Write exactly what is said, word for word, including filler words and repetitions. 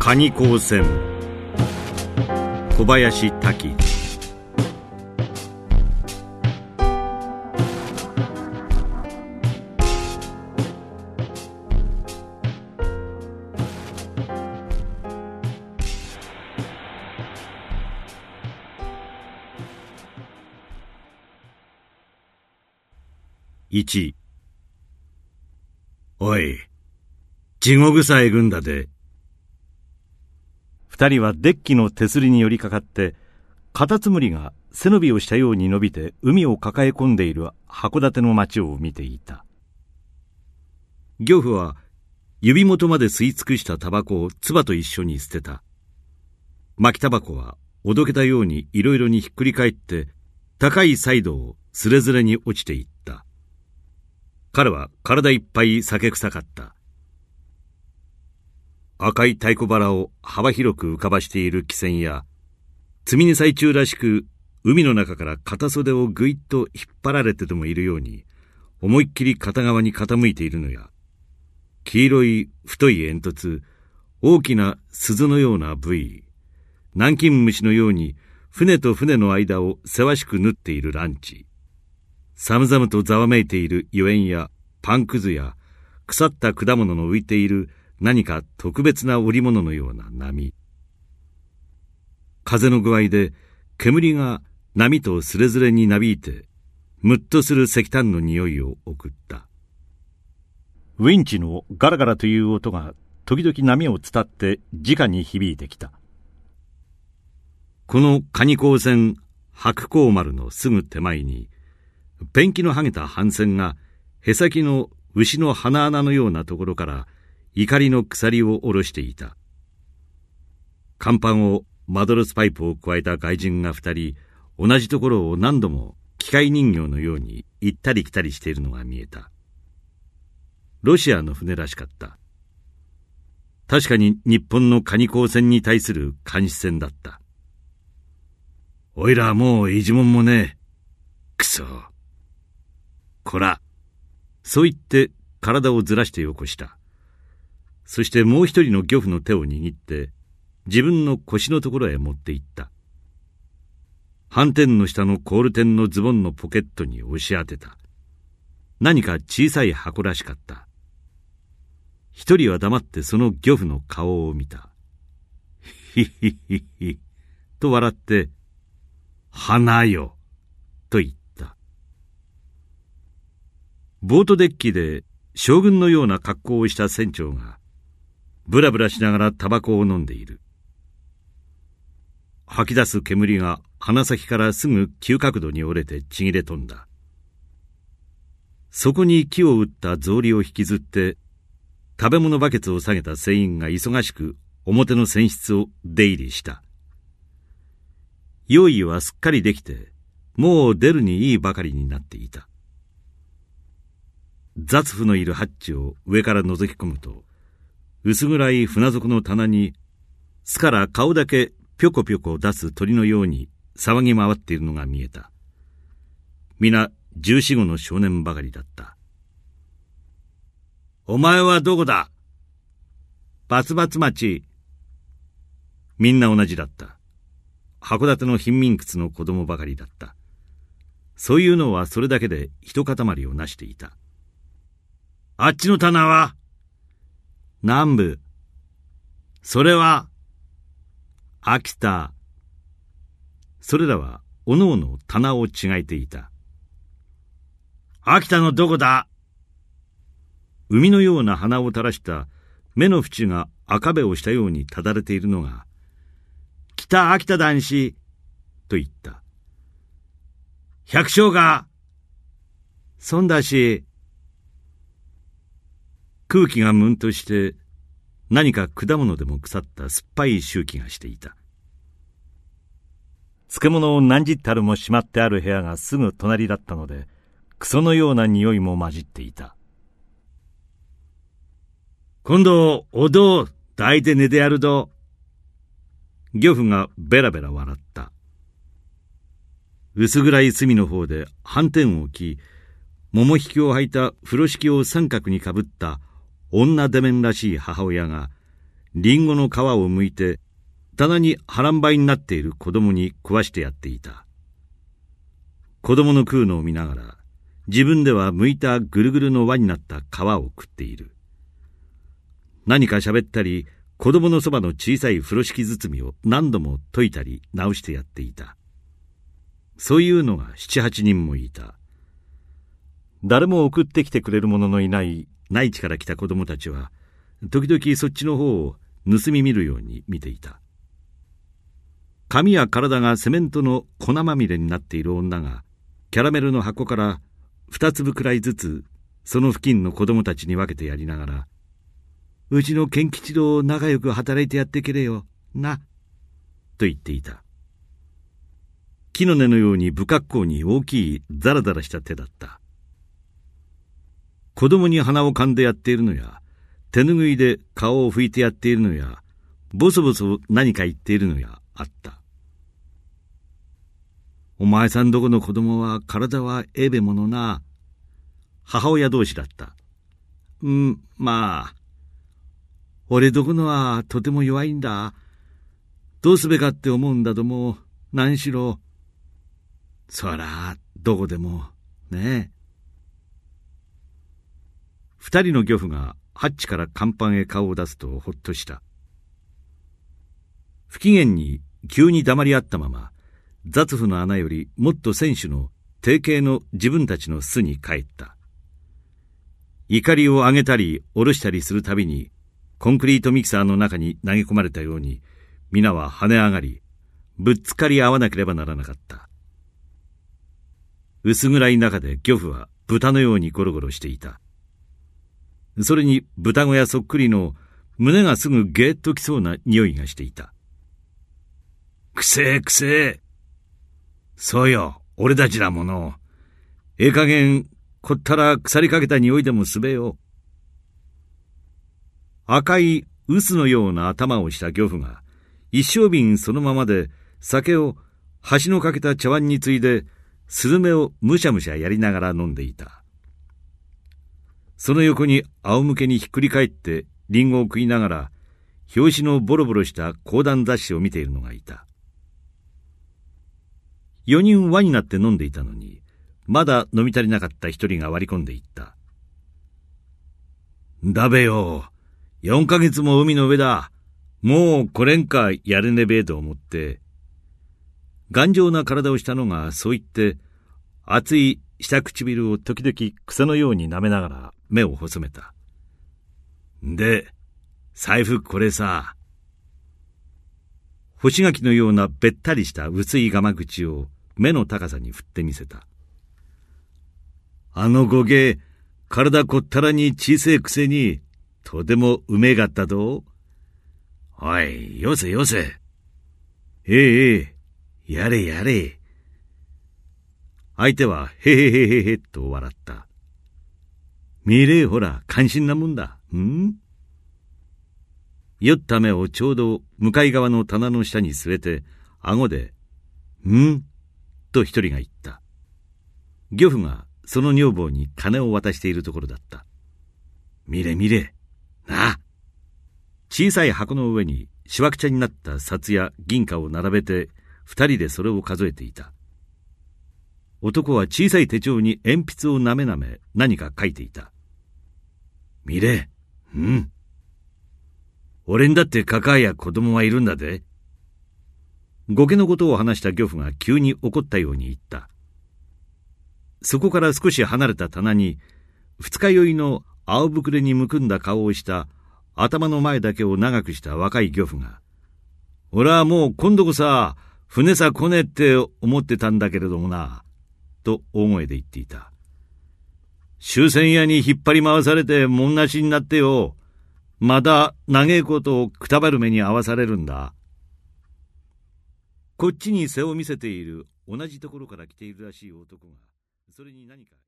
蟹工船小林滝。いち。おい、地獄さえ軍だで。 二人はデッキの手すりに寄りかかって、カタツムリが背伸びをしたように伸びて海を抱え込んでいる函館の町を見ていた。 漁夫は指元まで吸い尽くしたタバコを唾と一緒に捨てた。巻きタバコはおどけたようにいろいろにひっくり返って高いサイドをすれずれに落ちていった。彼は体いっぱい酒臭かった。赤い太鼓腹を幅広く浮かばしている汽船や、積み荷最中らしく海の中から片袖をぐいっと引っ張られてでもいるように思いっきり片側に傾いているのや、黄色い太い煙突、大きな鈴のようなブイ、南京虫のように船と船の間をせわしく縫っているランチ、寒々とざわめいている油煙やパンくずや腐った果物の浮いている何か特別な織物のような波。風の具合で煙が波とすれずれになびいてムッとする石炭の匂いを送った。 ウィンチのガラガラという音が時々波を伝って直に響いてきた。 この蟹工船白光丸のすぐ手前にペンキの剥げた帆船がへさきの牛の鼻穴のようなところから怒りの鎖を下ろしていた。甲板をマドロスパイプを加えた外人が二人、同じところを何度も機械人形のように行ったり来たりしているのが見えた。ロシアの船らしかった。確かに日本の蟹工船に対する監視船だった。おいらはもう意地もんもねえ。くそ。こら。そう言って体をずらしてよこした。そしてもう一人の漁夫の手を握って自分の腰のところへ持って行った。斑点の下のコールテンのズボンのポケットに押し当てた。何か小さい箱らしかった。一人は黙ってその漁夫の顔を見た。ひひひひと笑って花よと言った。ボートデッキで将軍のような格好をした船長がブラブラしながらタバコを飲んでいる。吐き出す煙が鼻先からすぐ急角度に折れてちぎれ飛んだ。そこに木を打った草履を引きずって食べ物バケツを下げた船員が忙しく表の船室を出入りした。用意はすっかりできてもう出るにいいばかりになっていた。雑夫のいるハッチを上から覗き込むと、薄暗い船底の棚に巣から顔だけぴょこぴょこ出す鳥のように騒ぎ回っているのが見えた。皆十四五の少年ばかりだった。お前はどこだ？バツバツ町。みんな同じだった。函館の貧民窟の子供ばかりだった。そういうのはそれだけで一塊をなしていた。あっちの棚は？南部。それは？秋田。それらはおのおの棚を違えていた。秋田のどこだ？海のような鼻を垂らした目の縁が赤べをしたようにただれているのが、北秋田男子と言った。百姓が？そんだし。空気がムンとして何か果物でも腐った酸っぱい臭気がしていた。 漬物を何十樽もしまってある部屋がすぐ隣だったので、クソのような匂いも混じっていた。 今度おど抱いて寝てやるど。漁夫がベラベラ笑った。薄暗い隅の方で斑点を置き、桃引きを履いた風呂敷を三角にかぶった女デメンらしい母親がリンゴの皮を剥いて棚に波乱張りになっている子供に食わしてやっていた。子供の食うのを見ながら、自分では剥いたぐるぐるの輪になった皮を食っている。何か喋ったり、子供のそばの小さい風呂敷包みを何度も解いたり直してやっていた。そういうのが七八人もいた。 誰も送ってきてくれる者のいない内地から来た子供たちは、時々そっちの方を盗み見るように見ていた。髪や体がセメントの粉まみれになっている女が、キャラメルの箱から二粒くらいずつ、その付近の子供たちに分けてやりながら、うちの賢吉と仲良く働いてやってけれよ、な、と言っていた。木の根のように不格好に大きいザラザラした手だった。子供に鼻をかんでやっているのや、手ぬぐいで顔を拭いてやっているのや、ボソボソ何か言っているのやあった。お前さんどこの子供は体はええべものな。母親同士だった。うん、まあ。俺どこのはとても弱いんだ。どうすべかって思うんだども、何しろ。そら、どこでも、ねえ。二人の漁夫がハッチから甲板へ顔を出すとほっとした。不機嫌に急に黙りあったまま、雑夫の穴よりもっと選手の定型の自分たちの巣に帰った。怒りを上げたり下ろしたりするたびに、コンクリートミキサーの中に投げ込まれたように、皆は跳ね上がり、ぶっつかり合わなければならなかった。薄暗い中で漁夫は豚のようにゴロゴロしていた。それに豚小屋そっくりの胸がすぐゲーッときそうな匂いがしていた。くせえくせえ。そうよ、俺たちだもの。ええ加減、こったら腐りかけた匂いでもすべよ。赤い臼のような頭をした漁夫が、一升瓶そのままで酒を端のかけた茶碗についで、スルメをむしゃむしゃやりながら飲んでいた。その横に仰向けにひっくり返ってリンゴを食いながら、表紙のボロボロした講談雑誌を見ているのがいた。四人輪になって飲んでいたのに、まだ飲み足りなかった一人が割り込んでいった。だべよ、四ヶ月も海の上だ。もうこれんかやれねべえと思って。頑丈な体をしたのがそう言って、熱い下唇を時々草のように舐めながら目を細めた。で、財布これさ。干し柿のようなべったりした薄いがま口を目の高さに振ってみせた。あのゴゲ、体こったらに小せえくせに、とてもうめがったと。おい、よせよせ。ええええ、やれやれ。相手はへへへへへと笑った。見れえほら、感心なもんだ。ん酔った目をちょうど向かい側の棚の下に据えて、顎で、んと一人が言った。漁夫がその女房に金を渡しているところだった。見れ見れ、なあ。小さい箱の上にしわくちゃになった札や銀貨を並べて、二人でそれを数えていた。男は小さい手帳に鉛筆をなめなめ何か書いていた。見れ、うん。俺にだってカカや子供はいるんだぜ。ゴケのことを話した漁夫が急に怒ったように言った。そこから少し離れた棚に、二日酔いの青ぶくれにむくんだ顔をした頭の前だけを長くした若い漁夫が、俺はもう今度こさ、船さ来ねえって思ってたんだけれどもな、と大声で言っていた。終戦屋に引っ張り回されてもんなしになってよ、また長えことをくたばる目に遭わされるんだ。こっちに背を見せている同じところから来ているらしい男が、それに何か